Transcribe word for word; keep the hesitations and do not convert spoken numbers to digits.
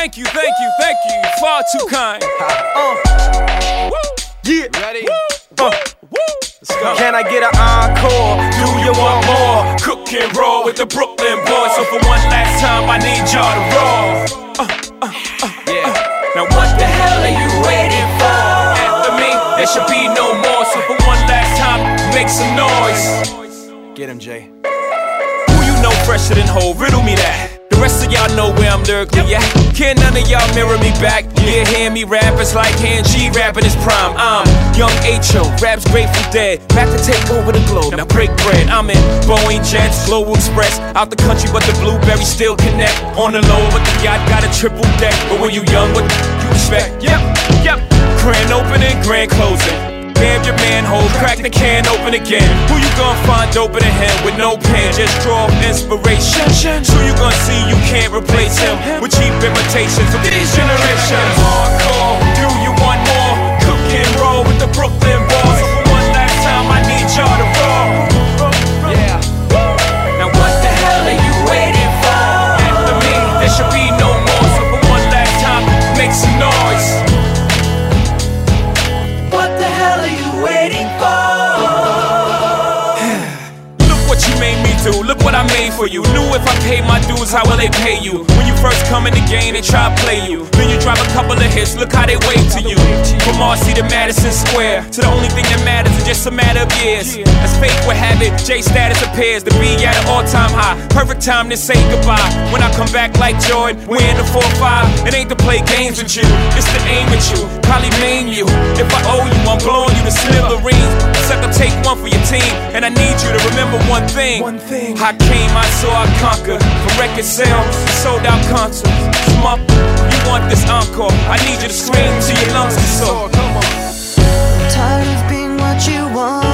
Thank you, thank you, thank you. Far too kind. Uh, yeah. Ready? Uh, Can I get an encore? Do you want more? Cook and roll with the Brooklyn boys. So for one last time, I need y'all to roll. Uh, uh, uh, Yeah. Now what the hell are you waiting for? After me, there should be no more. So for one last time, make some noise. Get him, Jay. Who you know fresher than Ho? Riddle me that. The rest of y'all know where I'm lyrically at. Can't none of y'all mirror me back. Yeah, hear me rap, it's like hearing G rapping his prime. I'm young H O, raps Grateful Dead, back to take over the globe. Now break bread, I'm in Boeing Jets, Global Express. Out the country, but the blueberries still connect. On the low, but the yacht got a triple deck. But when you young, what you expect? Yep, yep. Grand opening, grand closing. Damn your manhole, crack the can open again. Who you gonna find open in him with no pen? Just draw inspiration. Who you gonna see you can't replace him with cheap imitations of these generations? Hardcore, do you want more? Cook and roll with the Brooklyn boys. So for one last time, I need y'all to roll. Yeah. Now what the hell are you waiting for? After me, there should be no more. So for one last time, make some noise. Waiting for. Look what you made me do, look what I made for you. Knew if I paid my dues, how will they pay you? When you first come in the game, they try to play you. Then you drop a couple of hits, look how they wave to you. From Marcy to Madison Square, to the only thing that matters is just a matter of years. As fate would have it, J status appears to be at an all-time high. Perfect time to say goodbye. When I come back like Jordan, we're in the four five. It ain't to play games with you, it's to aim at you, probably maim you. If I owe you, I'm blowing you to smithereens. Sucker, take one for your team, and I need you to remember one thing. One thing. I came, I saw, I conquered. From record sales, sold out concerts. Smup, you want this encore? I need you to scream till your lungs are sore. Come on. Tired of being what you want.